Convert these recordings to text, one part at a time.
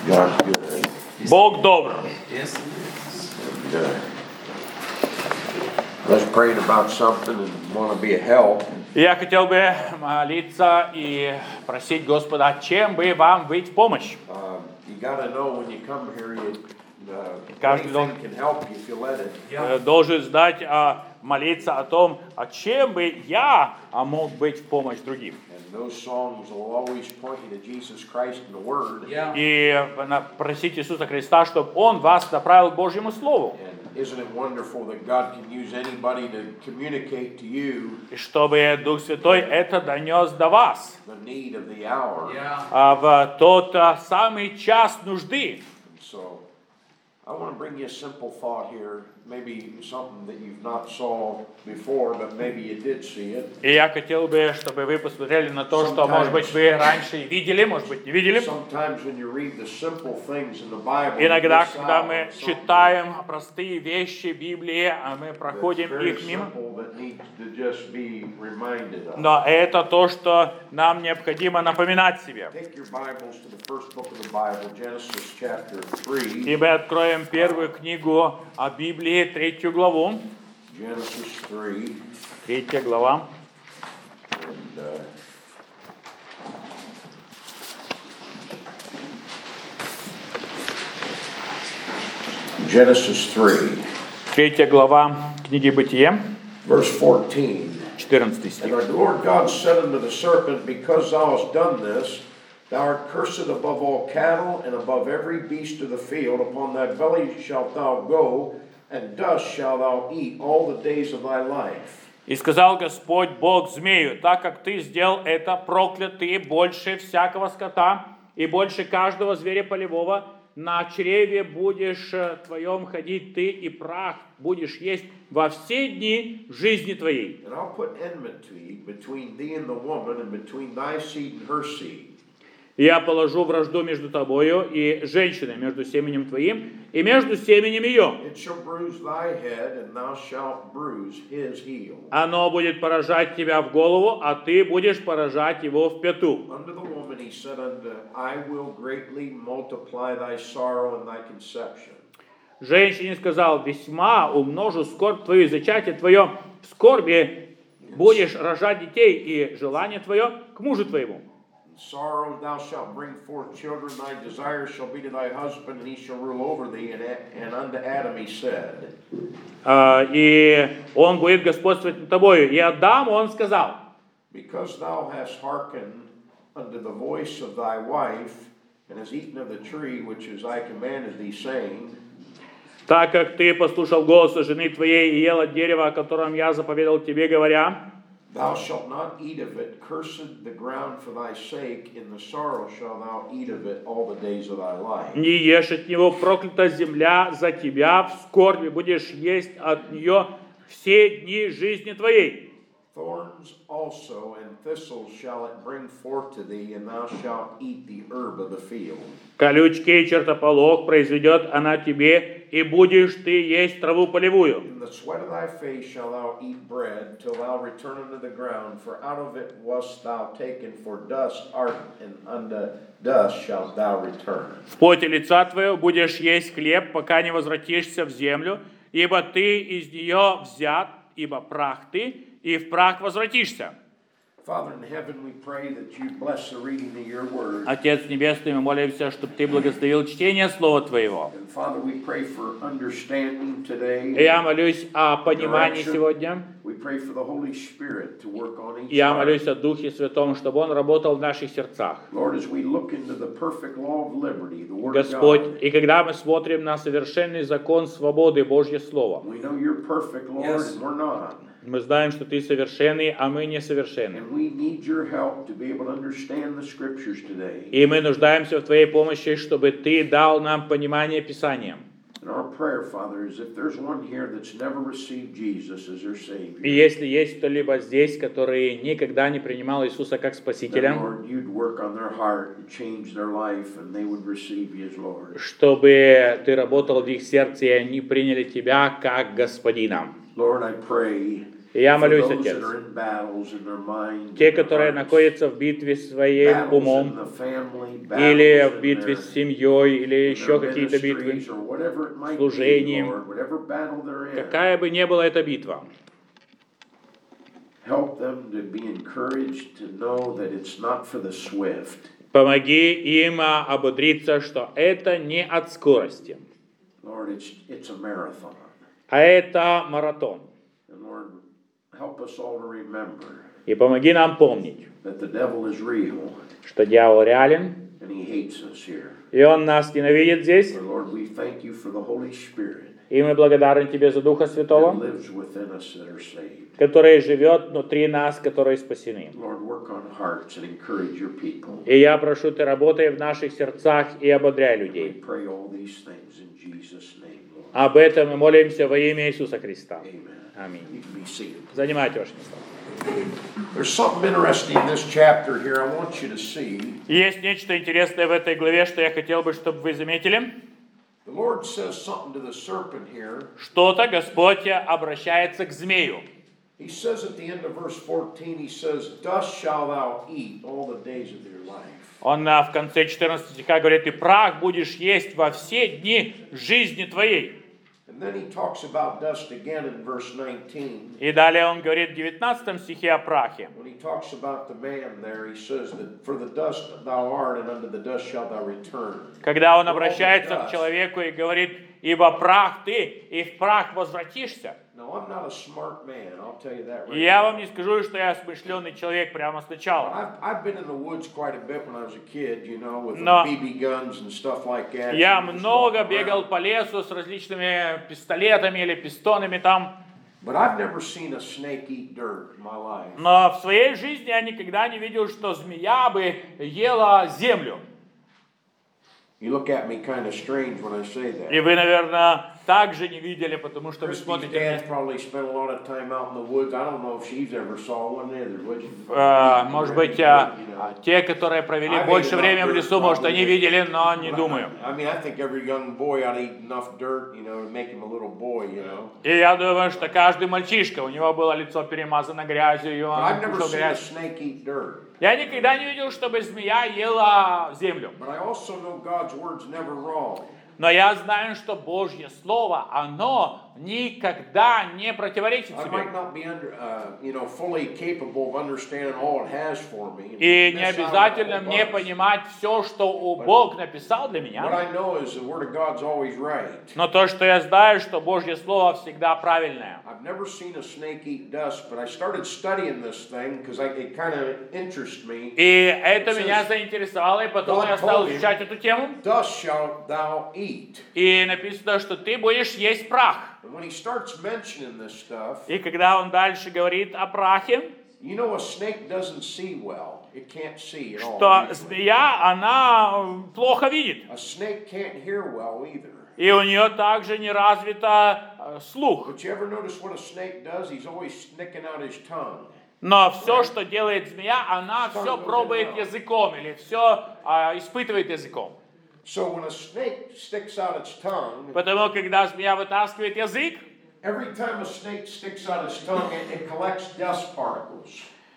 God's good. Бог добр. Yes. Good. Let's pray about something and want to be a help. Я хотел бы молиться и просить Господа, чем бы вам быть в помощь. You got to know when you come here, Каждый anything can help you if you let it. Должен знать, молиться о том, чем бы я мог быть в помощь другим. And those songs will always point you to Jesus Christ and the Word. И просить Иисуса Христа, чтобы Он вас направил к Божьему Слову. And isn't it wonderful that God can use anybody to communicate to you И чтобы Дух Святой это донес до вас the need of the hour? в тот самый час нужды. So I want to bring you a simple thought here, maybe something that you've not saw before, but maybe you did see it. И я хотел бы, чтобы вы посмотрели на то, что, может быть, вы раньше видели, может быть, не видели. Sometimes when you read the simple things in the Bible, Иногда, когда мы читаем простые вещи Библии, мы проходим их мимо. Но это то, что нам необходимо напоминать себе. И мы откроем первую книгу о Библии, 3 главу. Genesis 3. 3 глава. Genesis 3. 3 глава книги Бытие, Verse 14. 14 And стих. our Lord God said unto the serpent, Because thou hast done this, thou art cursed above all cattle, and above every beast of the field. Upon thy belly shalt thou go, and dust shalt thou eat all the days of thy life. И сказал Господь Бог змею: так как ты сделал это, проклят ты больше всякого скота и больше каждого зверя полевого. На чреве будешь твоем ходить ты, и прах будешь есть во все дни жизни твоей. And I'll put enmity between thee and the woman, and between thy seed and her seed. Я положу вражду между тобою и женщиной, между семенем твоим и между семенем ее. It shall bruise thy head, and thou shalt bruise his heel. Оно будет поражать тебя в голову, а ты будешь поражать его в пяту. Unto the woman he said unto, I will greatly multiply thy sorrow and thy conception. Женщине сказал: весьма умножу скорбь твою и зачатие твое, в скорби будешь рожать детей, и желание твое к мужу твоему. Sorrow thou shalt bring forth children, thy desire shall be to thy husband, and he shall rule over thee. And unto Adam he said. И он будет господствовать над тобою. И Адаму он сказал: Because thou hast hearkened unto the voice of thy wife, and hast eaten of the tree which is I commanded thee, saying, так как ты послушал голоса жены твоей и ел от дерева, о котором я заповедал тебе, говоря: Thou shalt not eat of it, cursed the ground for thy sake, in the sorrow shalt thou eat of it all the days of thy life. не ешь от него, проклята земля за тебя, в скорби будешь есть от нее все дни жизни твоей. Thorns also and thistles shall it bring forth to thee, and thou shalt eat the herb of the field. Колючки и чертополох произведет она тебе, и будешь ты есть траву полевую. In the sweat of thy face shalt thou eat bread, till thou return unto the ground, for out of it wast thou taken, for dust art, and unto dust shalt thou return. В поте лица твоего будешь есть хлеб, пока не возвратишься в землю, ибо ты из нее взят, ибо прах ты, и в прах возвратишься. Father in heaven, we pray that you bless the reading of your word. Отец Небесный, мы молимся, чтобы ты благословил чтение Слова Твоего. And Father, we pray for understanding today. И я молюсь о понимании сегодня. We pray for the Holy Spirit to work on each Я heart. молюсь о Духе Святом, чтобы Он работал в наших сердцах. Lord, as we look into the perfect law of liberty, the word of Господь, God, и когда мы смотрим на совершенный закон свободы, Божье Слово, we know you're perfect, Lord, and we're not. мы знаем, что Ты совершенный, а мы несовершенны. And we need your help to be able to understand the scriptures today. И мы нуждаемся в Твоей помощи, чтобы Ты дал нам понимание Писания. And our prayer, Father, is if there's one here that's never received Jesus as their И Savior, если есть кто-либо здесь, который никогда не принимал Иисуса как then, Спасителя, Lord, you'd work on their heart and change their life, and they would receive you as Lord. чтобы Ты работал в их сердце, и они приняли Тебя как Господина. Lord, I pray И я For молюсь, those Отец, that are in battles in their mind, те, in their которые hearts, находятся в битве своим battles in умом, the family, или battles в in битве their, с семьей, или in еще their какие-то битвы, ministries, or whatever it might be, служением, Lord, whatever battle they're in, какая бы ни была эта битва, help them to be encouraged to know that it's not for the swift. помоги им ободриться, что это не от скорости, Lord, it's a marathon. а это маратон. And Lord, help us all to remember И помоги нам помнить, that the devil is real что дьявол реален, and he hates us here. и он нас ненавидит здесь, But Lord, we thank you for the Holy Spirit и мы благодарны Тебе за Духа that Святого, lives within us that are saved. который живет внутри нас, которые спасены. Lord, work on hearts and encourage your people. И я прошу, Ты работай в наших сердцах и ободряй We людей. pray all these things in Jesus' name, Lord. Об этом мы молимся во имя Иисуса Христа. Amen. Аминь. You can be seated. Занимайте ваши места. There's something interesting in this chapter here I want you to see. Есть нечто интересное в этой главе, что я хотел бы, чтобы вы заметили. The Lord says something to the serpent here. Что-то Господь обращается к змею. He says at the end of verse 14, he says, "Dust shalt thou eat all the days of your life." Он в конце 14 стиха говорит, «И прах будешь есть во все дни жизни твоей». And then he talks about dust again in verse 19. И далее он говорит в 19 стихе о прахе. When he talks about the man there, he says that for the dust thou art, and unto the dust shalt thou return. Когда он обращается к человеку и говорит, «Ибо прах ты, и в прах возвратишься». Now, I'm not a smart man, I'll tell you that right И я now. вам не скажу, что я смышленый человек прямо сначала. I've been in the woods quite a bit when I was a kid, you know, with Но BB guns and stuff like that. я You just много walk бегал around. по лесу с различными пистолетами или пистонами там. But I've never seen a snake eat dirt in my life. Но в своей жизни я никогда не видел, что змея бы ела землю. You look at me kind of strange when I say that. И вы, наверное, также не видели, потому что вы Christy's смотрите dad мне. probably spent a lot of time out in the woods. I don't know if she's ever saw one either, would you? Может быть, You know. те, которые провели I больше made времени в enough лесу, dirt может, они probably. видели, но не думаю. I mean, I think every young boy ought to eat enough dirt, you know, to make him a little boy, you know. И я думаю, что каждый мальчишка, у него было лицо перемазано грязью, и But он I've never кушал seen a грязь. snake eat dirt. Я никогда не видел, чтобы змея ела землю. But I also know God's word's never wrong. Но я знаю, что Божье Слово, оно никогда не противоречит I себе. might not be fully capable of understanding all it has for me. И and не miss out on обязательно a whole мне bunch. понимать все, что Бог написал для What меня. I know is the word of God's always right. Но то, что я знаю, что Божье Слово всегда правильное. I've never seen a snake eat dust, but I started studying this thing because it kind of interests me. И это меня заинтересовало, и потом я стал изучать эту тему. Dust shalt thou eat. И написано, что ты будешь есть прах. And when he starts mentioning this stuff, И когда он дальше говорит о прахе, you know a snake doesn't see well. It can't see at all. что usually. змея, она плохо видит. A snake can't hear well either. И у нее также не развита слух. But you ever notice what a snake does? He's always sticking out his tongue. Но все, что делает змея, она все пробует языком или все испытывает языком. So when a snake sticks out its tongue, Потому когда змея вытаскивает язык, every time a snake sticks out its tongue, it collects dust particles.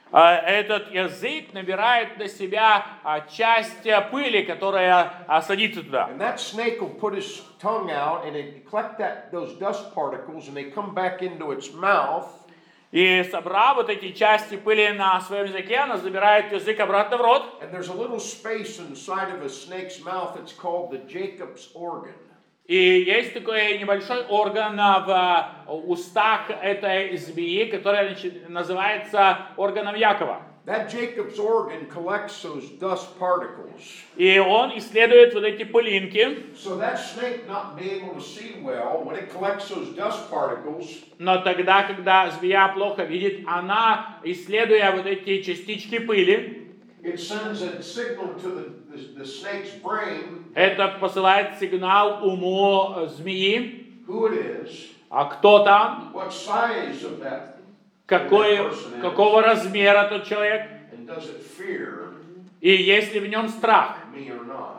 этот язык набирает на себя часть пыли, которая садится туда. And that snake will put his tongue out and it collect those dust particles and they come back into its mouth. И собрав вот эти части пыли на своем языке, она забирает язык обратно в рот. And there's a little space inside of a snake's mouth. It's called the Jacob's organ. И есть такой небольшой орган в устах этой змеи, который называется органом Якова. That Jacob's organ collects those dust particles. И он исследует вот эти пылинки. So that snake not being able to see well, when it collects those dust particles, Но тогда, когда змея плохо видит, она, исследуя вот эти частички пыли, it sends a signal to the snake's brain это посылает сигнал уму змеи, who it is, а кто там, what size of that, какого размера тот человек, and does it fear и есть ли в нем страх. me or not.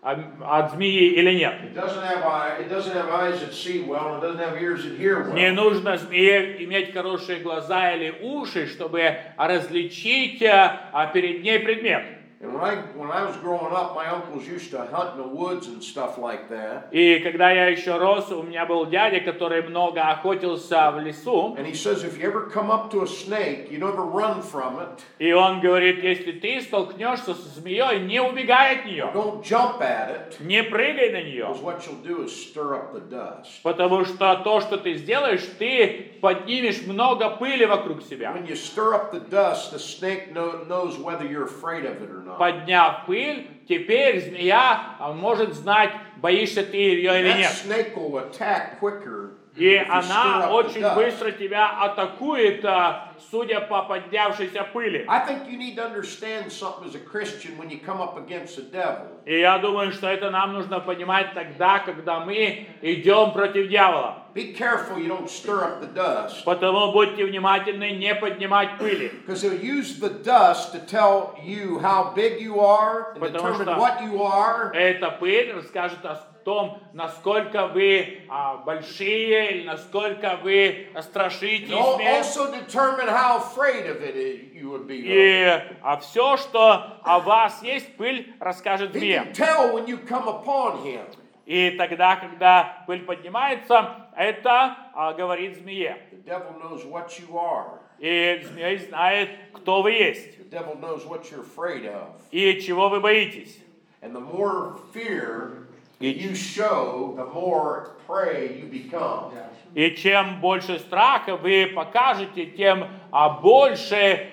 от змеи или нет. It doesn't have eyes that see well, and it doesn't have ears that hear well. Не нужно змее иметь хорошие глаза или уши, чтобы различить перед ней предмет. And when I was growing up, my uncles used to hunt in the woods and stuff like that. И когда я еще рос, у меня был дядя, который много охотился в лесу. And he says, if you ever come up to a snake, you never run from it. И он говорит, если ты столкнешься со змеей, не убегай от нее, Don't jump at it. не прыгай на нее. Because what you'll do is stir up the dust. Потому что то, что ты сделаешь, ты поднимешь много пыли вокруг себя. When you stir up the dust, the snake knows whether you're afraid of it or not. Подняв пыль, теперь змея может знать, боишься ты ее или That нет. snake will attack quicker. И if you stir она up the очень dust. быстро тебя атакует, судя по поднявшейся пыли. I think you need to understand something as a Christian when you come up against the devil. И я думаю, что это нам нужно понимать тогда, когда мы идем против дьявола. Be careful you don't stir up the dust. Потому будьте внимательны, не поднимать пыли. Because he'll use the dust to tell you how big you are and Потому determine что what you are. Эта пыль расскажет о том, насколько вы большие или насколько вы страшитесь. And also determine how afraid of it you would be. И все, что о вас есть, пыль расскажет He змея. can tell when you come upon him. И тогда, когда пыль поднимается, это говорит змее. The devil knows what you are. И змея знает, кто вы есть. The devil knows what you're afraid of. И чего вы боитесь. And the more fear you show, the more prey you become. И чем больше страха вы покажете, тем больше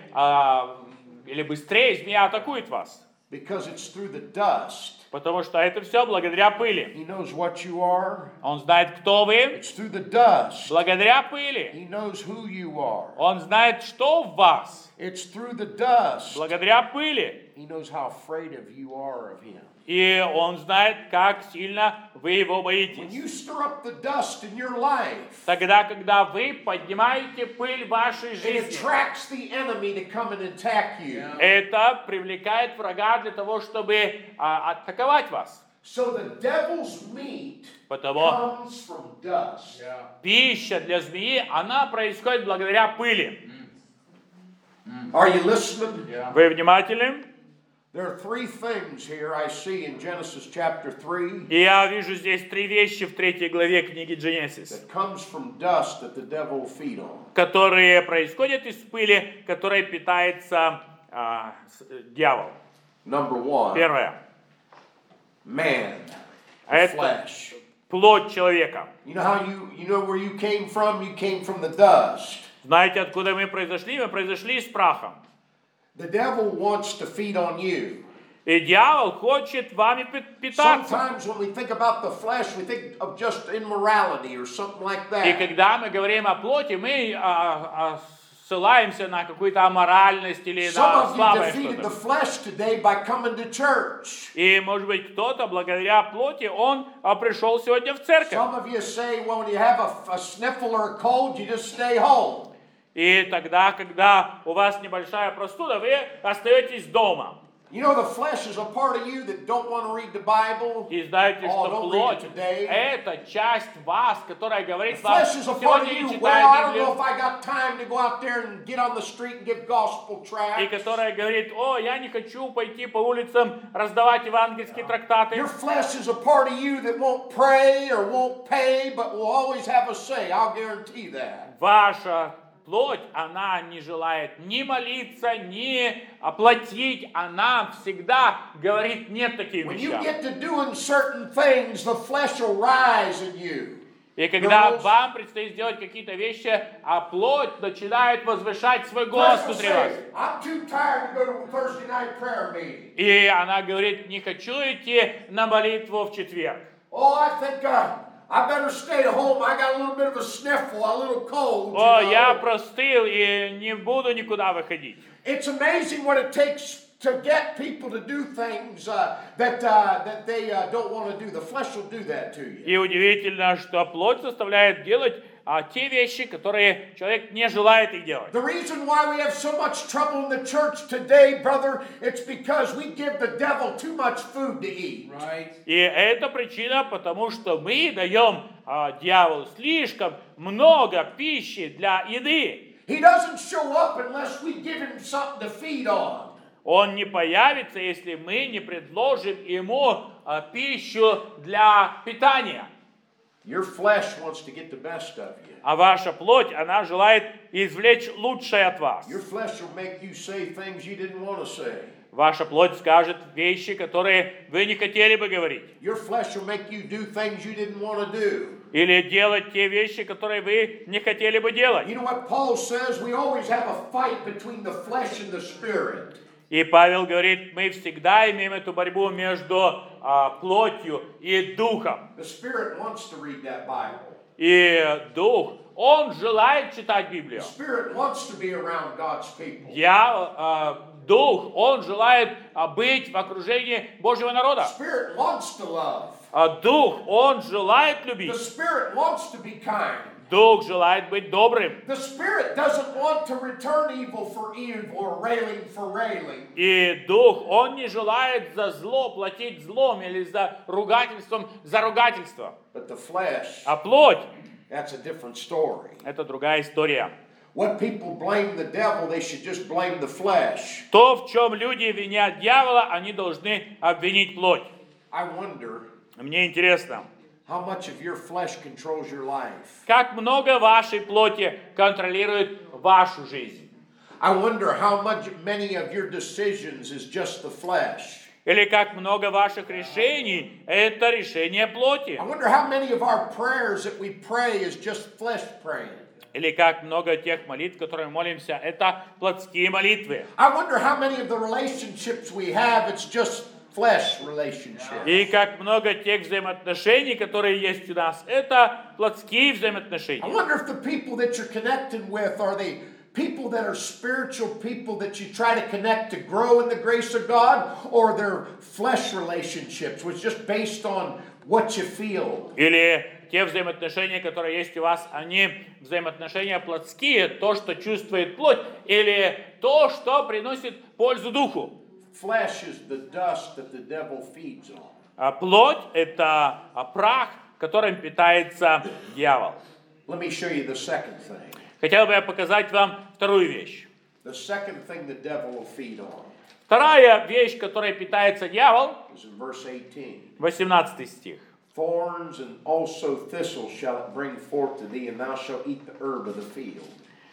или быстрее змея атакует вас. Because it's through the dust. Потому что это все благодаря пыли. He knows what you are. Он знает, кто вы. It's through the dust. Благодаря пыли. He knows who you are. Он знает, что в вас. It's through the dust. Благодаря пыли. He knows how afraid of you are of him. И он знает, как сильно вы его When боитесь. you stir up the dust in your life, Тогда, когда вы поднимаете пыль вашей it жизни, attracts the enemy to come and attack you. это привлекает врага для того, чтобы атаковать вас. So the devil's meat Потому comes from dust. пища для змеи, она происходит благодаря пыли. Are you listening? Вы внимательны? There are three things here I see in Genesis chapter 3 И я вижу здесь три вещи в 3 главе книги Genesis, that comes from dust that the devil will feed on. которые происходят из пыли, которой питается дьявол. Number one, Первое. man, the Это flesh. плоть человека. You know how you know where you came from? You came from the dust. Знаете, откуда мы произошли? Мы произошли из праха. The devil wants to feed on you. И дьявол хочет вами питаться. Sometimes when we think about the flesh, we think of just immorality or something like И that. когда мы говорим о плоти, мы ссылаемся на какую-то аморальность или Some на of you слабое defeated the что-то. flesh today by coming to church. И, может быть, кто-то благодаря плоти, он пришел сегодня в церковь. Some of you say, well, when you have a sniffle or a cold, you just stay home. И тогда, когда у вас небольшая простуда, вы остаетесь дома. You know, the flesh is a part of you that don't want to read the Bible. И знаете, Oh, что don't read it плоть today. – это часть вас, которая The говорит вам, flesh is a part of сегодня you. не Well, I читаю don't know Библию. if I got time to go out there and get on the street and give gospel И tracts. которая говорит, о, я не хочу пойти по улицам раздавать евангельские трактаты. Your flesh is a part of you that won't pray or won't pay, but will always have a say. I'll guarantee that. Ваша плоть, она не желает ни молиться, ни оплатить. Она всегда говорит нет таким When you вещам. get to doing certain things, the flesh will rise in you. И когда Голос. вам предстоит сделать какие-то вещи, а плоть начинает возвышать свой голос Flesh will внутри вас. say, I'm too tired to go to a Thursday night prayer meeting. И она говорит, не хочу идти на молитву в четверг. Oh, I think I better stay at home. I got a little bit of a sniffle, a little cold. О, you я know. простыл и не буду никуда выходить. It's amazing what it takes to get people to do things that they don't want to do. The flesh will do that to you. И удивительно, что плоть заставляет делать те вещи, которые человек не желает их делать. The reason why we have so much trouble in the church today, brother, it's because we give the devil too much food to eat. Right. И это причина, потому что мы даем дьяволу слишком много пищи для еды. He doesn't show up unless we give him something to feed on. Он не появится, если мы не предложим ему пищу для питания. Your flesh wants to get the best of you. А ваша плоть, она желает извлечь лучшее от вас. Your flesh will make you say things you didn't want to say. Ваша плоть скажет вещи, которые вы не хотели бы говорить. Your flesh will make you do things you didn't want to do. Или делать те вещи, которые вы не хотели бы делать. You know what Paul says? We always have a fight between the flesh and the spirit. И Павел говорит, мы всегда имеем эту борьбу между плотью и духом. The spirit wants to read that Bible. И дух, он желает читать Библию. The spirit wants to be around God's people. Дух, он желает быть в окружении Божьего народа. The spirit wants to love. Дух, он желает любить. The spirit wants to be kind. Дух желает быть добрым. The spirit doesn't want to return evil for evil or railing for railing. И Дух, он не желает за зло платить злом или за ругательством за ругательство. But the flesh, А плоть, that's a different story. это другая история. What people blame the devil, they should just blame the flesh. То, в чем люди винят дьявола, они должны обвинить плоть. I wonder Мне интересно, how much of your flesh controls your life. как много вашей плоти контролирует вашу жизнь? I wonder how many of your decisions is just the flesh. Или как много ваших решений – это решение плоти? I wonder how many of our prayers that we pray is just flesh praying. Или как много тех молитв, которые мы молимся, это плотские молитвы? I wonder how many of the relationships we have, it's just flesh relationships. И как много тех взаимоотношений, которые есть у нас, это плотские I взаимоотношения. wonder if the people that you're connecting with are they people that are spiritual people that you try to connect to grow in the grace of God, or they're flesh relationships, which is just based on what you feel. Или те взаимоотношения, которые есть у вас, они взаимоотношения плотские, то, что чувствует плоть, или то, что приносит пользу духу. Flesh is the dust that the devil feeds on. А плоть – это прах, которым питается дьявол. Let me show you the second thing. Хотел бы я показать вам вторую вещь. The second thing the devil will feed on Вторая вещь, которой питается дьявол, is in verse 18. 18 стих. Thorns and also thistles shall it bring forth to thee, and thou shalt eat the herb of the field.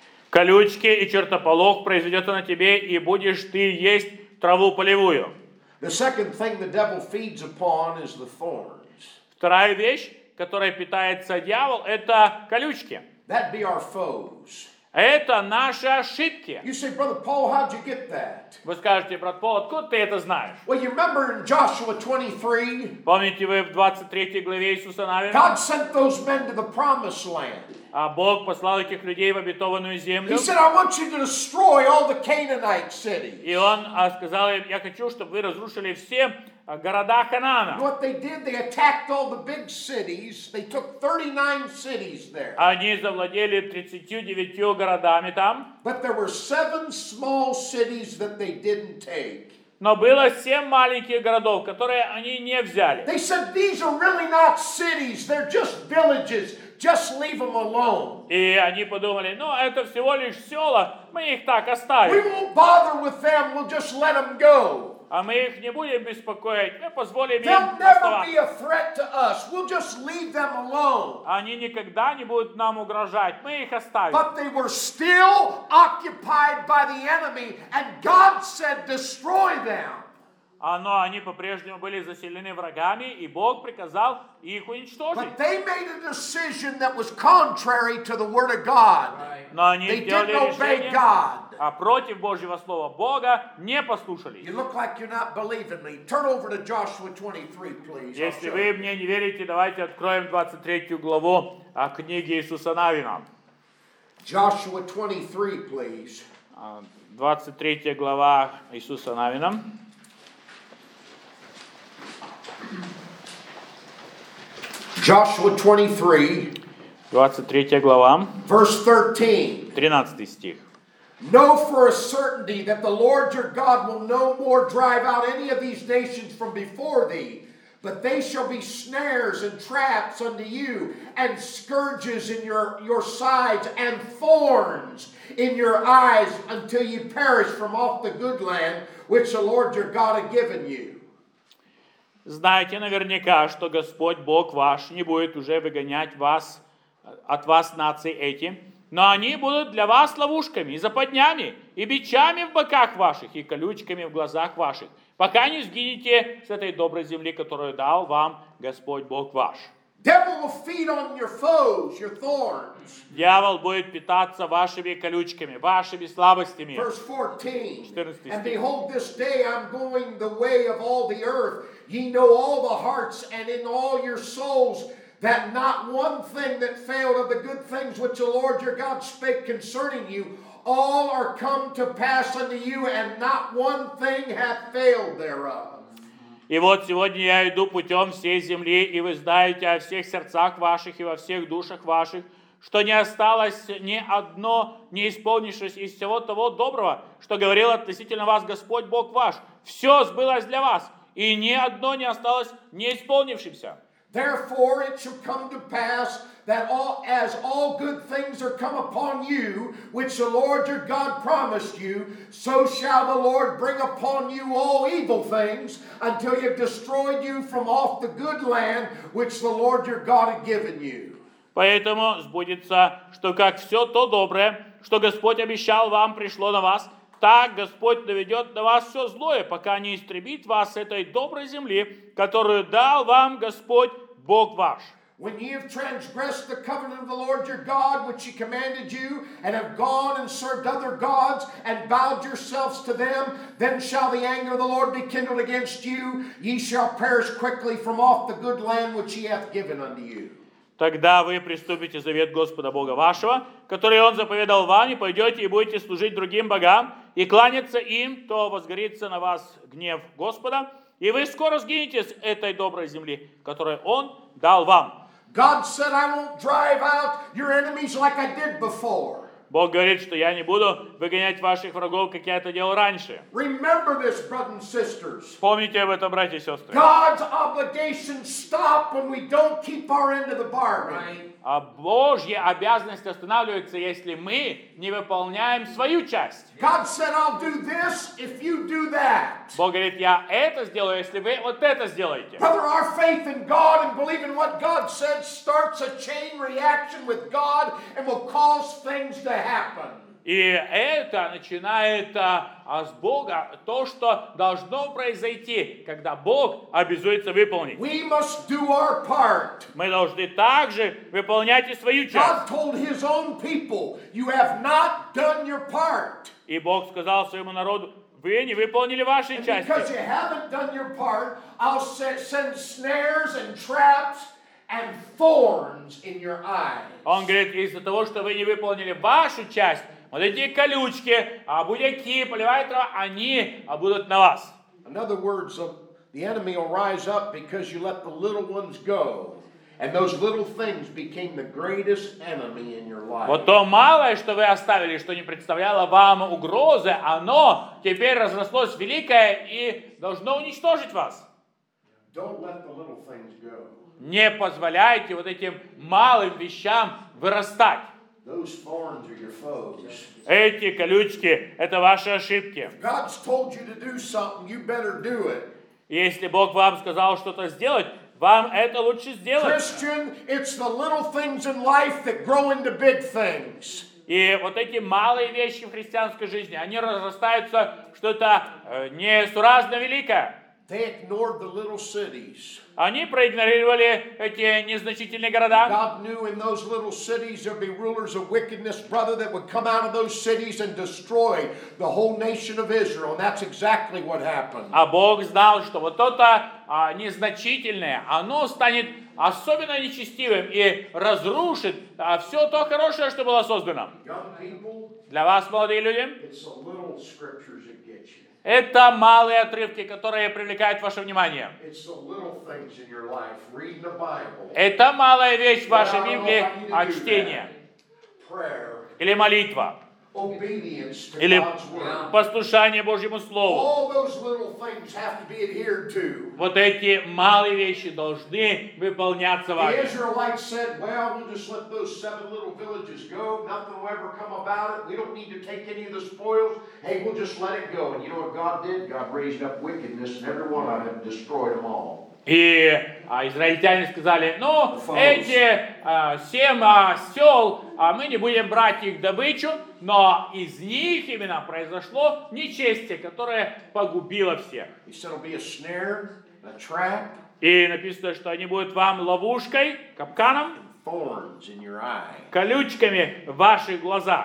Колючки и чертополох произведет он на тебе, и будешь ты есть траву полевую. The second thing the devil feeds upon is the thorns. Вторая вещь, которой питается дьявол, это колючки. That'd be our foes. Это наши ошибки. You say, Brother Paul, how'd you get that? Вы скажете, брат Пол, откуда ты это знаешь? Well, you remember in Joshua 23, Помните, вы в 23 главе Иисуса Навина? God sent those men to the promised land. А Бог послал этих людей в обетованную землю. He said, I want you to destroy all the Canaanite cities. И Он сказал им, я хочу, чтобы вы разрушили все города Ханаана. What they did, they attacked all the big cities. They took 39 cities there. Они завладели 39 городами там. But there were 7 small cities that they didn't take. Но было 7 маленьких городов, которые они не взяли. They said, these are really not cities. They're just villages. Just leave them alone. И они подумали, ну это всего лишь села, мы их так We оставим. won't bother with them. We'll just let them go. А мы их не будем беспокоить, мы позволим They'll им never be оставаться. a threat to us. We'll just leave them alone. Они никогда не будут нам угрожать, мы их оставим. But they were still occupied by the enemy, and God said, destroy them. Но они по-прежнему были заселены врагами, и Бог приказал их уничтожить. But they made a decision that was contrary to the Word of God. Но они They сделали didn't obey решение, God. Против Божьего Слова Бога не послушались. You look like you're not believing me. Turn over to Joshua 23, please. I'll Если show вы you. мне не верите, давайте откроем 23 главу книги Иисуса Навина. Joshua 23, please. 23 глава Иисуса Навина. Joshua 23, 23 глава, verse 13. 13 стих. Know for a certainty that the Lord your God will no more drive out any of these nations from before thee, but they shall be snares and traps unto you, and scourges in your sides, and thorns in your eyes, until you perish from off the good land which the Lord your God hath given you. Знайте наверняка, что Господь Бог ваш не будет уже выгонять от вас нации эти, но они будут для вас ловушками и западнями, и бичами в боках ваших, и колючками в глазах ваших, пока не сгинете с этой доброй земли, которую дал вам Господь Бог ваш. Devil will feed on your foes, your thorns. Дьявол будет питаться вашими колючками, вашими слабостями. Verse 14. 14 And стих. behold, this day I'm going the way of all the earth. Ye know all the hearts and in all your souls, that not one thing that failed of the good things which the Lord your God spake concerning you, all are come to pass unto you, and not one thing hath failed thereof. И вот сегодня я иду путем всей земли, и вы знаете о всех сердцах ваших и во всех душах ваших, что не осталось ни одно, не исполнившись из всего того доброго, что говорил относительно вас Господь Бог ваш. Все сбылось для вас, и ни одно не осталось не исполнившимся. Therefore it shall come to pass that all good things are come upon you, which the Lord your God promised you, so shall the Lord bring upon you all evil things, until you have destroyed you from off the good land which the Lord your God hath given you. Поэтому сбудется, что как все то доброе, что Господь обещал вам, пришло на вас, так Господь доведет на вас все злое, пока не истребит вас с этой доброй земли, которую дал вам Господь Бог ваш. When ye have transgressed the covenant of the Lord your God, which he commanded you, and have gone and served other gods, and bowed yourselves to them, then shall the anger of the Lord be kindled against you. Ye shall perish quickly from off the good land which he hath given unto you. Тогда вы приступите завет Господа Бога вашего, который Он заповедал вам, и пойдете и будете служить другим богам, и кланяться им, то возгорится на вас гнев Господа, и вы скоро сгинете с этой доброй земли, которую Он дал вам. God said, I won't drive out your enemies like I did before. Бог говорит, что я не буду выгонять ваших врагов, как я это делал раньше. Remember this, brothers and sisters. Помните об этом, братья и сестры. God's obligations stop when we don't keep our end of the bargain. А Божья обязанность останавливается, если мы не выполняем свою часть. God said, I'll do this if you do that. Бог говорит, я это сделаю, если вы вот это сделаете. Brother, our faith in God and believing what God said starts a chain reaction with God and will cause things to happen. И это начинает с Бога то, что должно произойти, когда Бог обязуется выполнить. We must do our part. Мы должны также выполнять и свою God часть. told his own people, you have not done your part. И Бог сказал своему народу, вы не выполнили вашей And части. because you haven't done your part, I'll send snares and traps and thorns in your eyes. Он говорит, из-за того, что вы не выполнили вашу часть, вот эти колючки, будяки, полевая трава, они будут на вас. In other words, the enemy will rise up because you let the little ones go. And those little things became the greatest enemy in your life. Вот то малое, что вы оставили, что не представляло вам угрозы, оно теперь разрослось великое и должно уничтожить вас. Don't let the little things go. Не позволяйте вот этим малым вещам вырастать. Those thorns are your foes. Эти колючки – это ваши ошибки. If God's told you to do something, you better do it. Если Бог вам сказал что-то сделать, вам это лучше сделать. Christian, it's the little things in life that grow into big things. И вот эти малые вещи в христианской жизни, они разрастаются в что-то несуразно великое. They ignored the little cities. Они проигнорировали эти незначительные города. God knew in those little cities there'd be rulers of wickedness, brother, that would come out of those cities and destroy the whole nation of Israel. And that's exactly what happened. А Бог знал, что вот это незначительное, оно станет особенно нечестивым и разрушит все то хорошее, что было создано. Young people, Для вас, молодые люди, it's the little little scriptures that get you. Это малые отрывки, которые привлекают ваше внимание. It's the little things in your life. Reading the Bible. Это малая вещь в вашей Библии, чтение. Prayer. Или молитва. Obedience to Или God's word. послушание Божьему Слову. All those little things have to be adhered to. Вот эти малые вещи должны выполняться The вами. Israelites said, well, we'll just let those 7 little villages go. Nothing will ever come about it. We don't need to take any of the spoils. Hey, we'll just let it go. And you know what God did? God raised up wickedness, and every one of them destroyed them all. И израильтяне сказали, ну, эти 7 сел, мы не будем брать их добычу, но из них именно произошло нечестие, которое погубило всех. He said it'll be a snare, a trap, И написано, что они будут вам ловушкой, капканом, thorns in your eye. колючками в ваших глазах.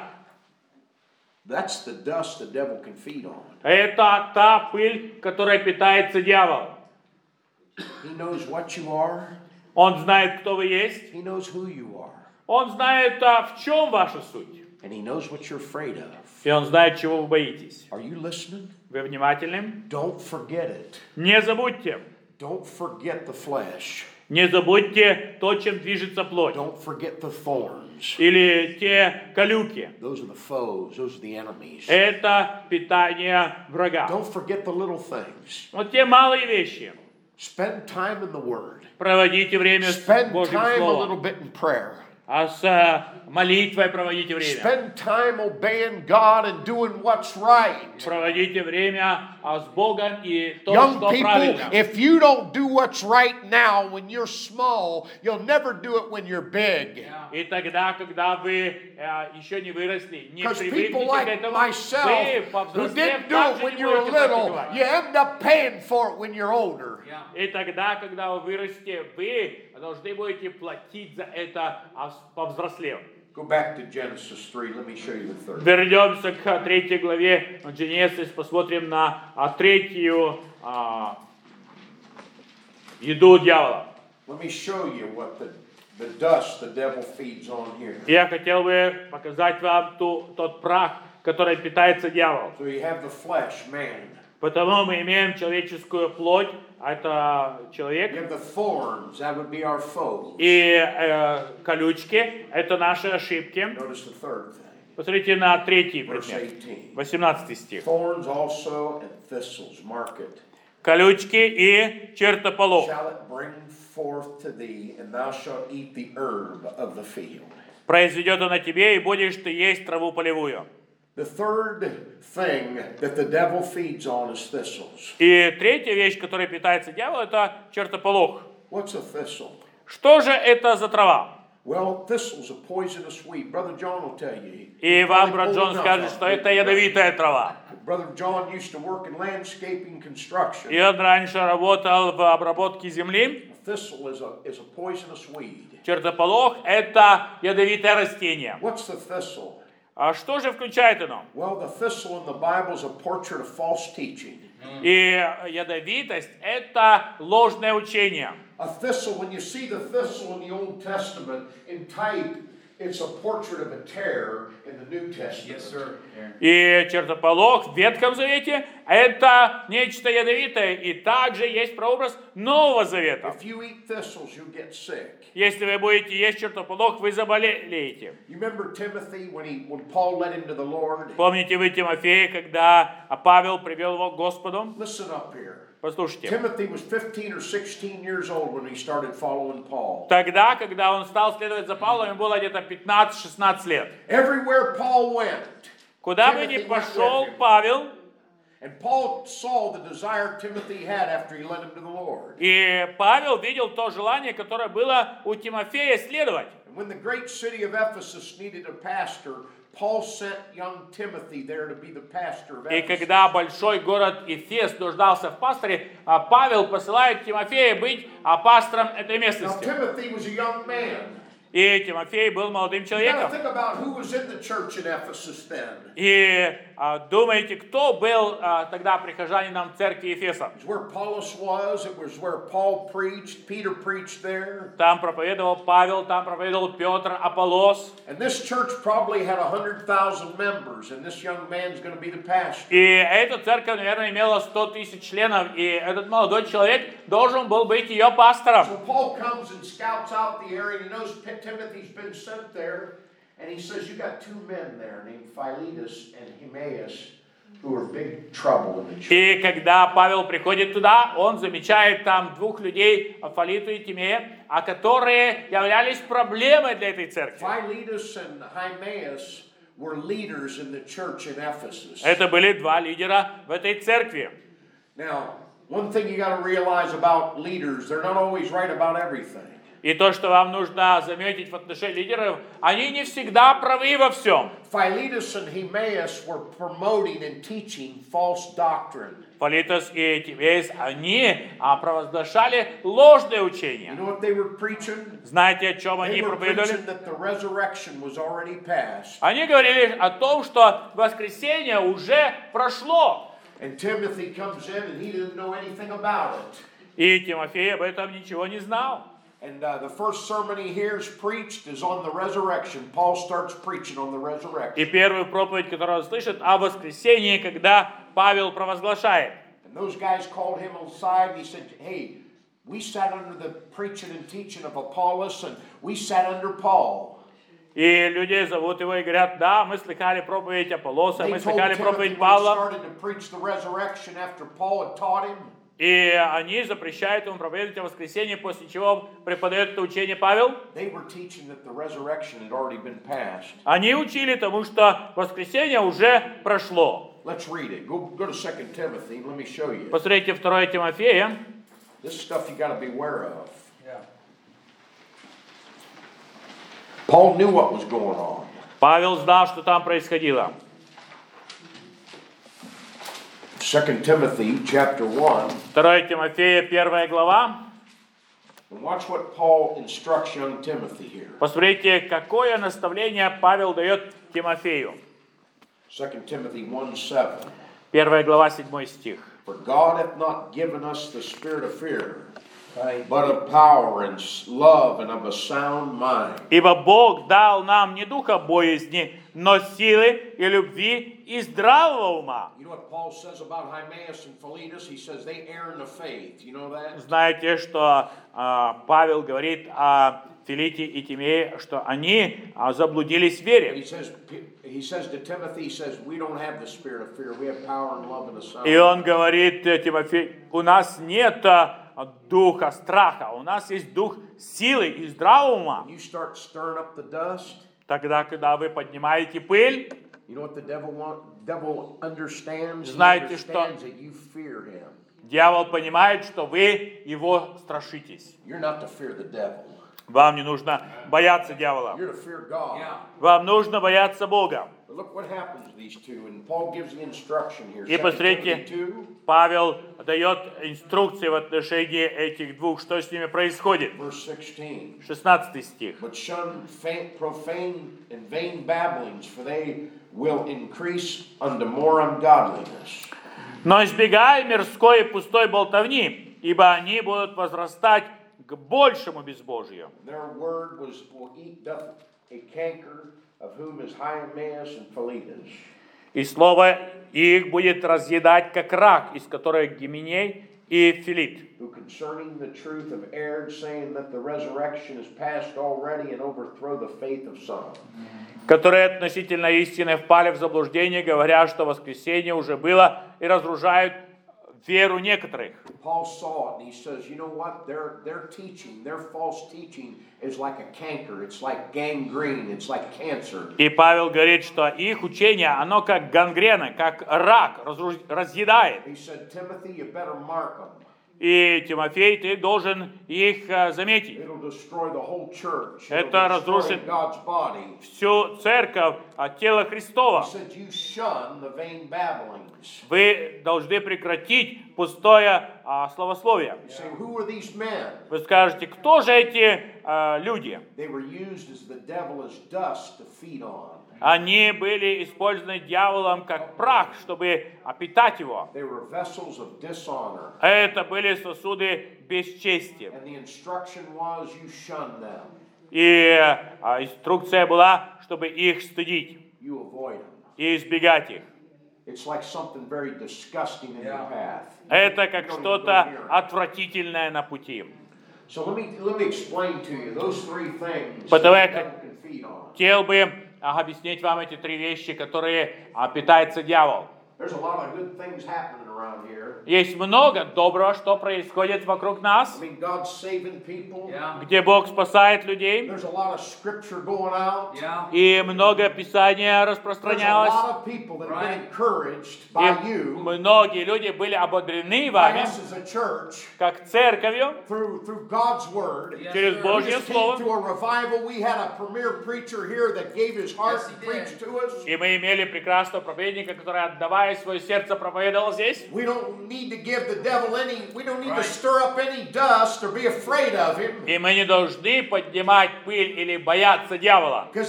That's the dust the devil can feed on. Это та пыль, которой питается дьявол. He knows what you are. Он знает, кто вы есть. He knows who you are. Он знает, в чем ваша суть. And he knows what you're afraid of. И он знает, чего вы боитесь. Are you listening? Вы внимательны? Don't forget it. Не забудьте. Don't forget the flesh. Не забудьте то, чем движется плоть. Don't forget the thorns. Или те колюки. Those are the foes. Those are the enemies. Это питание врага. Don't forget the little things. Вот те малые вещи. Spend time in the Word. Проводите время с Spend Божьим time a little Словом. bit in prayer. А с молитвой проводите время. Spend time obeying God and doing what's right. Проводите время с Богом и то, Young что people, правильно. if you don't do what's right now when you're small, you'll never do it when you're big. И тогда, когда вы еще не выросли, не Because привыкнете people к like этому, myself вы, who повзрослев, didn't do также it when не you were будете little, практиковать. you end up paying for it when you're older. И тогда, когда вы вырастете, вы должны будете платить за это, повзрослев. Go back to Genesis 3. Let me show you the third. Вернемся к 3 главе Genesis, посмотрим на 3 еду дьявола. Let me show you what the dust the devil feeds on here. Я хотел бы показать вам тот прах, который питается дьявол. So you have the flesh, man. Потому мы имеем человеческую плоть, это You человек, have the thorns, that would be our foes. и колючки, это наши ошибки. Notice the third thing. Посмотрите на 3 Verse предмет, 18. 18 стих. Thorns also and thistles, mark it. Колючки и чертополох. Shall it bring forth to thee, and thou shalt eat the herb of the field. Произведет она тебе, и будешь ты есть траву полевую. The third thing that the devil feeds on is thistles. И третья вещь, которой питается дьявол, это чертополох. What's a thistle? Что же это за трава? Well, thistle's a poisonous weed. Brother John will tell you. И вам, брат Джон, скажет, что это ядовитая трава. Brother John used to work in landscaping construction. И он раньше работал в обработке земли. Thistle is a poisonous weed. Чертополох – это ядовитое растение. What's the thistle? А что же включает оно? Well, the thistle in the Bible is a portrait of false teaching. И ядовитость – это ложное учение. A thistle, when you see the thistle in the Old Testament in type, it's a portrait of a tear in the New Testament. Yes, sir. И чертополох в Ветхом Завете – это нечто ядовитое. И также есть прообраз Нового Завета. If you eat thistles, you'll get sick. Если вы будете есть чертополох, вы заболеете. You remember Timothy when Paul led him to the Lord? Помните вы Тимофея, когда Павел привел его к Господу? Listen up here. Послушайте. Timothy was 15 or 16 years old when he started following Paul. Тогда, когда он стал следовать за Павлом, ему было где-то 15-16 лет. Everywhere Paul went, Куда бы ни Timothy went пошел with him. Павел, And Paul saw the desire Timothy had after he led him to the Lord. и Павел видел то желание, которое было у Тимофея следовать. And when the great city of Ephesus needed a pastor, Paul sent young Timothy there to be the pastor of И Ephesus. когда большой город Эфес нуждался в пасторе, Павел посылает Тимофея быть пастором этой Now местности. Timothy was a young man. И Тимофей был молодым You gotta человеком. think about who was in the church in Ephesus then. И думаете, кто был тогда прихожанином церкви Ефеса? It was where Apollos was. It was where Paul preached. Peter preached there. Там проповедовал Павел, там проповедовал Петр, Аполлос. And this church probably had 100,000 members, and this young man's going to be the pastor. И эта церковь, наверное, имела 100 тысяч членов, и этот молодой человек должен был быть ее пастором. So Paul comes and scouts out the area, and he knows Timothy's been sent there, and he says, you got two men there named Philetus and Himaeus who are big trouble in the church. И когда Павел приходит туда, он замечает там двух людей, Филиту и Тимея, которые являлись проблемой для этой церкви. Philetus and Himaeus were leaders in the church in Ephesus. Это были два лидера в этой церкви. Now, one thing you got to realize about leaders, they're not always right about everything. И то, что вам нужно заметить в отношении лидеров, они не всегда правы во всем. Philetus and Himaeus were promoting and teaching false doctrine. Филитос и Тимеис, они провозглашали ложное You учение. know what they were preaching? Знаете, о чем They они were проповедовали? preaching that the resurrection was already past. Они говорили о том, что воскресенье уже прошло. And Timothy comes in and he didn't know anything about it. И Тимофей об этом ничего не знал. And the first sermon he hears preached is on the resurrection. Paul starts preaching on the resurrection. И первую проповедь, которую он слышит, о воскресенье, когда Павел провозглашает. And those guys called him aside and he said, hey, we sat under the preaching and teaching of Apollos and we sat under Paul. И людей зовут его и говорят, да, мы слыхали проповедь Аполлоса, They мы told слыхали Timothy проповедь when he Павла. started to preach the resurrection after Paul had taught him. И они запрещают ему проповедовать о воскресенье, после чего преподает это учение Павел. They were teaching that the resurrection had already been passed. Они учили тому, что воскресенье уже прошло. Let's read it. Go to 2 Timothy and let me show you. Посмотрите 2 Тимофея. This stuff you got to be aware of. Paul knew what was going on. Павел знал, что там происходило. 2 Timothy chapter 1. 2 Тимофея, 1 глава. And watch what Paul instructs young Timothy here. Посмотрите, какое наставление Павел дает Тимофею. 2 Timothy 1:7. 1 глава, 7 стих. For God hath not given us the spirit of fear, but of power and love and of a sound mind. Ибо Бог дал нам не духа боязни, но силы и любви и здравого ума. You know what Paul says about Hymenaeus and Philetus? He says they err in the faith. You know that? Знаете, что Павел говорит о Филите и Тимее, что они заблудились в вере. He says to Timothy, he says, we don't have the spirit of fear. We have power and love and a sound И он говорит, Тимофей, у нас нет духа страха, у нас есть дух силы и здравого ума. You start stirring up the dust. Тогда, когда вы поднимаете пыль, You know what the devil understands? He Знаете, что- understands that you fear him. дьявол понимает, что вы его страшитесь. You're not to fear the devil. Вам не нужно бояться дьявола. You're to fear God. Вам нужно бояться Бога. But look what happens to these two. And Paul gives the instruction here. И 2 посмотрите, Timothy 2, Павел дает инструкции в отношении этих двух, что с ними происходит. verse 16. 16 стих. But shun profane and vain babblings, for they will increase unto more ungodliness. Но избегай мирской и пустой болтовни, ибо они будут возрастать к большему безбожию. Their word will eat doth a canker, of whom is Hymenaeus and Philetus. И слово их будет разъедать, как рак, из которых Гименей и Филит, Who concerning the truth have erred, saying that the resurrection is past already, and overthrow the faith of some. которые относительно истины впали в заблуждение, говоря, что воскресенье уже было, и разрушают веру некоторых. Paul saw it and he says, you know what? Their teaching, their false teaching is like a canker. It's like gangrene. It's like cancer. И Павел говорит, что их учение, оно как гангрена, как рак, разъедает. He said, Timothy, you better mark them. И, Тимофей, ты должен их заметить. It'll destroy the whole church. Это It'll destroy разрушит God's body. Всю церковь, тело Христова. He said, you shun the vain babblings. Вы должны прекратить пустое словословие. You say, who are these men? Вы скажете, кто же эти люди? They were used as the devil as dust to feed on. Они были использованы дьяволом как прах, чтобы питать его. They were vessels of dishonor. Это были сосуды бесчестия. And the instruction was, you shun them. И инструкция была, чтобы их стыдить You avoid them. и избегать их. It's like something very disgusting in your path. Это как что-то отвратительное на пути. So let me explain to you those three things Потому that я the devil can feed on. хотел бы объяснить вам эти три вещи, которые питается дьявол. There's a lot of good things happening around here. Есть много доброго, что происходит вокруг нас, I mean, God's saving people. где Бог спасает людей, There's a lot of scripture going out. и много Писания There's a распространялось, lot of people that have been encouraged by и you, многие люди были ободрены by вами, us as a church, как церковью, through God's word. через We Божье just came Слово. to a revival. We had a premier preacher here that gave his heart Yes, and he preached to us. И мы имели прекрасного проповедника, который, отдавая свое сердце, проповедовал здесь. We don't need to give the devil we don't need to stir up any dust or be afraid of him. И мы не должны поднимать пыль или бояться дьявола, Because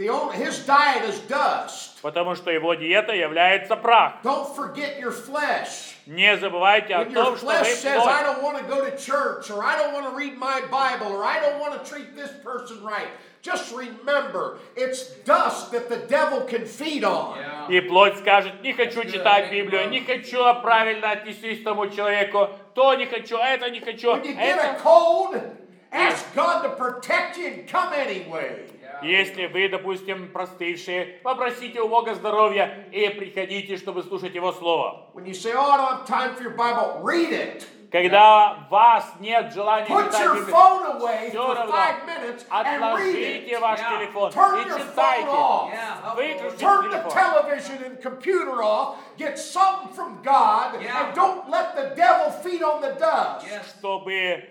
his diet is dust. потому что его диета является прах. Don't forget your flesh. Не забывайте о When your том, что вы flesh says, I плоть. don't want to go to church, or I don't want to read my Bible, or I don't want to treat this person right, just remember, it's dust that the devil can feed on. И плоть скажет, не хочу читать Библию, не хочу правильно отнестись к тому человеку, то не хочу, это не хочу, When you get a это. cold, ask God to protect you and come anyway. Если вы, допустим, простывшие, попросите у Бога здоровья и приходите, чтобы слушать Его Слово. When you say, oh, I don't have time for your Bible, read it. Когда у вас нет желания Put читать your Библию, phone away все for равно 5 minutes and read отложите it. ваш телефон Turn и your читайте. phone off. Выключите Turn the телефон. television and computer off. Get something from God and don't let the devil feed on the dust. Чтобы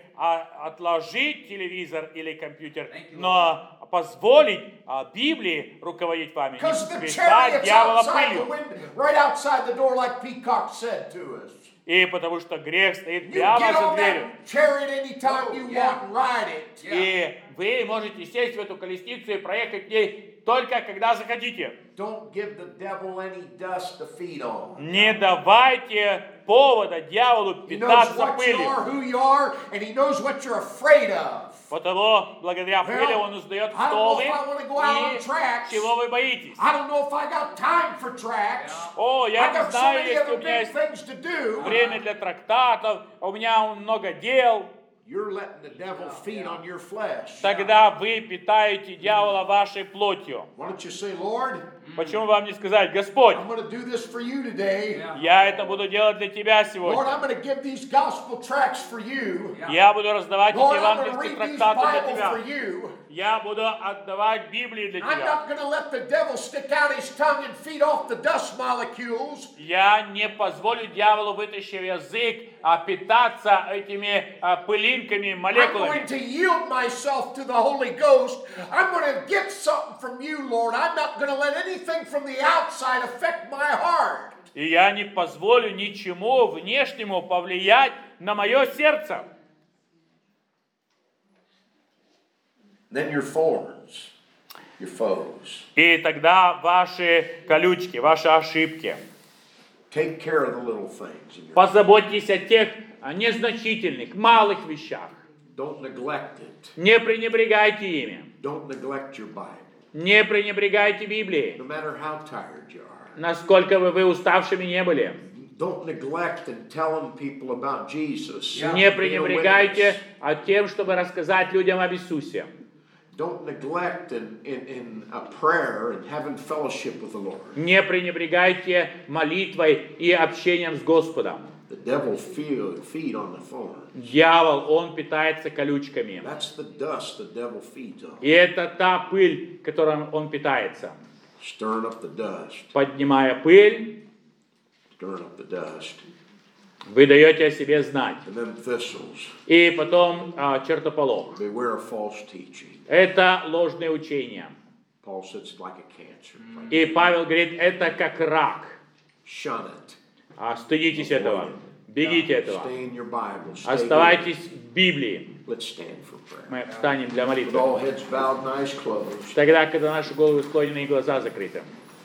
отложить телевизор или компьютер, но позволить Библии руководить вами, Because the не писать chariot's дьявола outside the пылью. window, right outside the door, like Peacock said to us. И потому что грех стоит You прямо get за on дверью. that chariot anytime you want and ride it. И вы можете сесть в эту колесницу и проехать в ней только когда захотите. Don't give the devil any dust to feed on. Не давайте повода дьяволу He knows питаться what you пылью. are, who you are, and he knows what you're afraid of. Потому благодаря пыли он узнает, кто вы I don't know if I wanna go out on tracks. и чего вы боитесь. I don't know if I got time for tracks. О, I я не got so знаю, many если other у меня big есть things to do. время для трактатов, а у меня много дел. You're letting the devil feed on your flesh. Тогда вы питаете дьявола вашей плотью. Why don't you say, Lord, Почему вам не сказать, Господь, I'm going to do this for you today. я это буду делать для тебя Lord, сегодня. I'm going to give these gospel tracts for you. Я буду раздавать Lord, эти I'm going to евангельские read these трактаты для Bibles тебя. for you. Я буду отдавать Библии для I'm тебя. not going to let the devil stick out his tongue and feed off the dust molecules. Я не позволю дьяволу, вытащив язык, питаться этими пылинками, I'm молекулами. going to yield myself to the Holy Ghost. I'm going to get something from you, Lord. I'm not going to let anything from the outside affect my heart. И я не позволю ничему внешнему повлиять на мое сердце. Then your thorns, your foes. И тогда ваши колючки, ваши ошибки. Take care of the little things in your life. Позаботьтесь о тех незначительных, малых вещах. Don't neglect it. Не пренебрегайте ими. Don't neglect your Bible. Не пренебрегайте Библией. No matter how tired you are. Насколько бы вы уставшими не были. Don't neglect in telling people about Jesus. Не Being a пренебрегайте witness. тем, чтобы рассказать людям об Иисусе. Don't neglect in a prayer and having fellowship with the Lord. Не пренебрегайте молитвой и общением с Господом. The devil feed on the thorn. Дьявол, он питается колючками. That's the dust the devil feeds on. И это та пыль, которой он питается. Stirring up the dust. Поднимая пыль, Stirring up the dust. вы даете о себе знать. And then thistles. И потом чертополох. Beware of false teaching. Это ложные учения. Paul said it's like a cancer. И Павел говорит, это как рак. Shun it. Стыдитесь этого. Бегите этого. Stay in your Bible. Stay Оставайтесь в Библии. here. Let's stand for prayer. Мы встанем для With молитвы. all heads bowed and eyes closed. Тогда, когда наши головы склонены и глаза закрыты.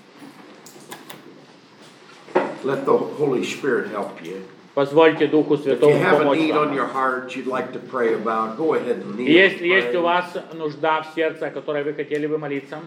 Let the Holy Spirit help you. Позвольте Духу If you Святому have a помочь need on вам. your heart you'd like to pray about, go ahead and kneel. И если and есть у pray. вас нужда в сердце, о которой вы хотели бы молиться,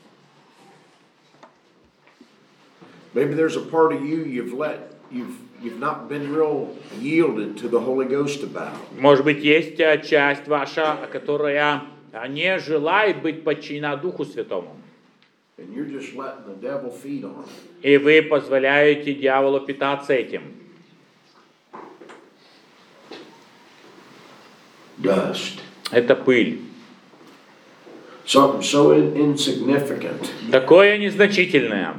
Maybe there's a part of you you've not been real yielded to the Holy Ghost about. может быть, есть часть ваша, которая не желает быть подчинена Духу Святому. And you're just letting the devil feed on it. И вы позволяете дьяволу питаться этим. Dust. Это пыль. Something so insignificant. Такое незначительное.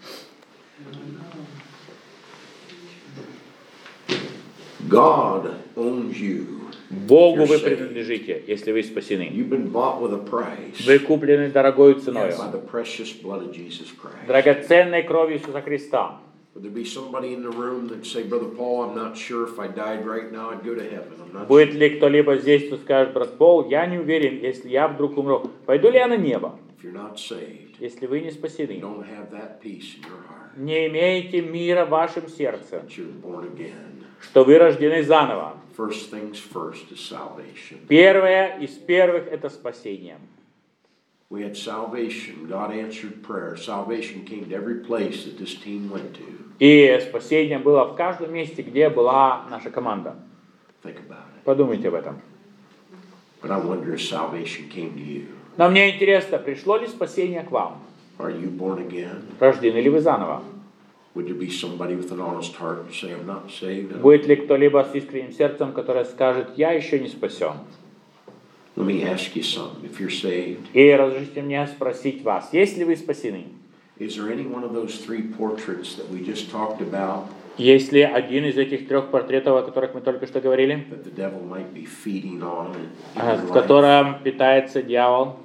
God owns you. Богу вы принадлежите, если вы спасены. You've been bought with a price. Вы куплены дорогою ценою, By the precious blood of Jesus Christ. драгоценной кровью Иисуса Христа. Would there be somebody in the room that say, Brother Paul, I'm not sure if I died right now, I'd go to heaven. I'm not Будет sure. ли кто-либо здесь, кто скажет: брат Пол, я не уверен, если я вдруг умру, пойду ли я на небо? If you're not saved, Если вы не you спасены, don't have that peace in your heart, не имеете мира в вашем сердце, that you're born again. что вы рождены заново. First things first is salvation. Первое из первых – это спасение. We had salvation. God answered prayer. Salvation came to every place that this team went to. И спасение было в каждом месте, где была наша команда. Think about it. Подумайте об этом. But I wonder if salvation came to you. Но мне интересно, пришло ли спасение к вам? Are you born again? Рождены ли вы заново? Would there be somebody with an honest heart and say, I'm not saved? Будет ли кто-либо с искренним сердцем, который скажет: я еще не спасен? Let me ask you something. If you're saved, И разрешите мне спросить вас, есть ли вы спасены? is there any one of those three portraits that we just talked about Есть ли один из этих трех портретов, о которых мы только что говорили, that the devil might be feeding on in в your life? котором питается дьявол?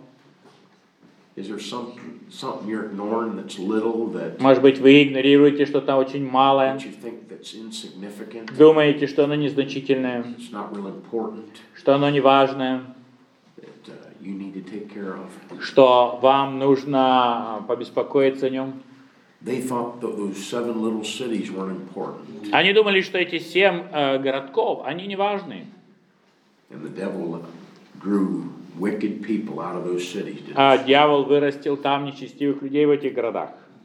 Is there something you're ignoring that's little that Может быть, вы игнорируете что-то очень малое, you think that's insignificant, думаете, что оно незначительное, it's not real important, что оно не важное, that you need to take care of? что вам нужно побеспокоиться о нем? They thought that those 7 little cities weren't important, Они думали, что эти 7 городков, они не важны. and the devil grew wicked people out of those cities. Didn't А he? дьявол вырастил там нечестивых людей в этих городах.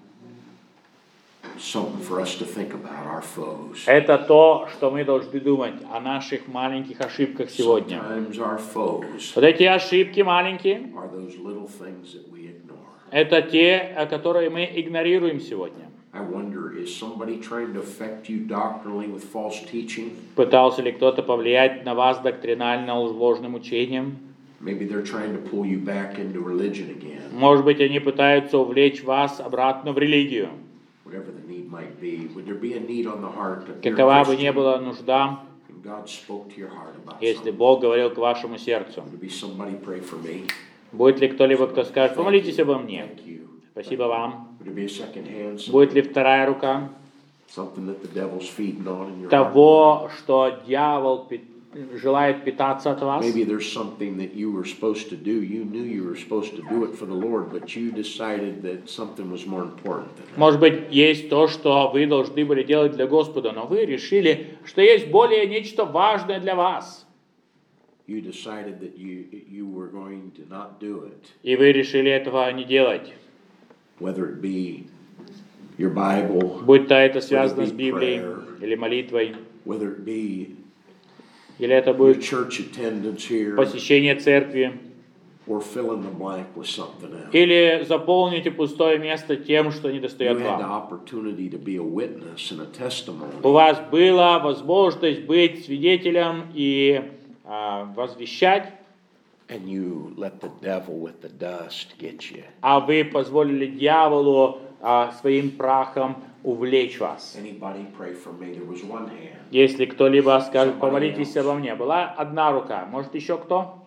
Something for us to think about, our foes. Это то, что мы должны думать о наших маленьких ошибках сегодня. Sometimes our foes Вот эти ошибки маленькие, are those little things that we ignore. это те, которые мы игнорируем сегодня. I wonder, is somebody trying to affect you doctrinally with false teaching? Пытался ли кто-то повлиять на вас доктринально ложным учением? Maybe they're trying to pull you back into religion again. Может быть, они пытаются увлечь вас обратно в религию. Whatever the need might be, would there be a need on the heart that you're a Какова бы ни Christian была нужда, and God spoke to your heart about если something? Бог говорил к вашему сердцу. Would there be somebody pray for me? Будет ли кто-либо, кто скажет: помолитесь обо мне? Thank you. Спасибо вам. Would there be a second hand? Будет ли вторая рука Something that the devil's feeding on in your heart? того, что дьявол желает питаться от вас? Maybe there's something that you were supposed to do. You knew you were supposed to do it for the Lord, but you decided that something was more important than that. Может быть, есть то, что вы должны были делать для Господа, но вы решили, что есть более нечто важное для вас. You decided that you were going to not do it, И вы решили этого не делать. whether it be your Bible, Будь то это связано с Библией или молитвой, whether it be или это your будет church attendance here, посещение церкви, or fill in the blank with something else. или заполните пустое место тем, что не You достает had the вам. opportunity to be a witness and a testimony, У вас была возможность быть свидетелем и возвещать, and you let the devil with the dust get you. а вы позволили дьяволу своим прахом увлечь вас. Anybody pray for me? There was one hand. Если кто-либо скажет: помолитесь обо мне, была одна рука. Может, еще кто?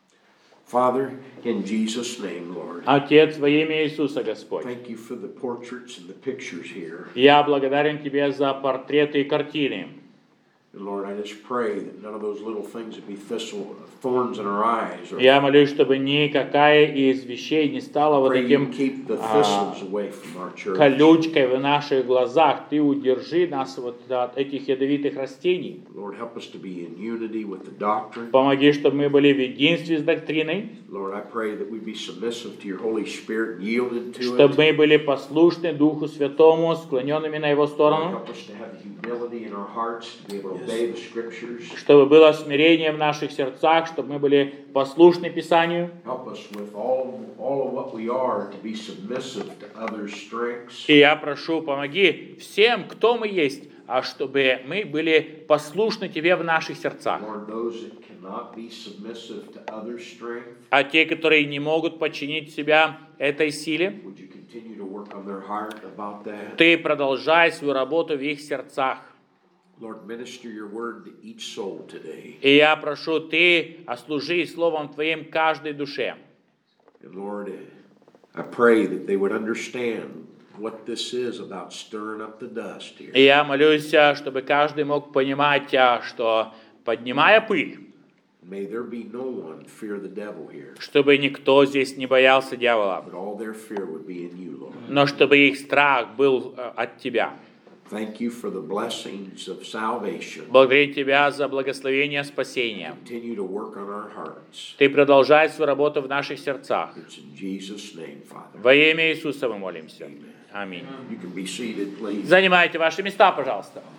Father, in Jesus' name, Lord, Отец, во имя Иисуса, Господь. thank you for the portraits and the pictures here. Я благодарен Тебе за портреты и картины. And Lord, I just pray that none of those little things would be thorns in our eyes. Or Я молюсь, чтобы никакая из вещей не стала вот pray you таким keep the thistles away from our church. колючкой в наших глазах. Ты удержи нас вот от этих ядовитых растений. Lord, help us to be in unity with the doctrine. Помоги, чтобы мы были в единстве с доктриной, Lord, I pray that we be submissive to your Holy Spirit and yielded to чтобы it. мы были послушны Духу Святому, склоненными на Его Lord, сторону, help us to have the humility in our hearts to be able to obey the scriptures. чтобы было смирение в наших сердцах, чтобы мы были послушны Писанию. Help us with all of what we are to be submissive to others' strengths. И я прошу, помоги всем, кто мы есть, а чтобы мы были послушны Тебе в наших сердцах. Lord, those that cannot be submissive to others' strength, А те, которые не могут подчинить себя этой силе, would you continue to work on their heart about that? Ты продолжай свою работу в их сердцах. Lord, minister your word to each soul today. И я прошу, Ты ослужи Словом Твоим каждой душе. And Lord, I pray that they would understand what this is about stirring up the dust here. И я молюсь, чтобы каждый мог понимать, что поднимая пыль, May there be no one fear the devil here, чтобы никто здесь не боялся дьявола, but all their fear would be in you, Lord. но чтобы их страх был от Тебя. Thank you for the blessings of salvation. Благодарю Тебя за благословение спасения. Continue to work on our hearts. Ты продолжай свою работу в наших сердцах. It's in Jesus' name, Father. Во имя Иисуса мы молимся. Аминь. You can be seated, please. Занимайте ваши места, пожалуйста.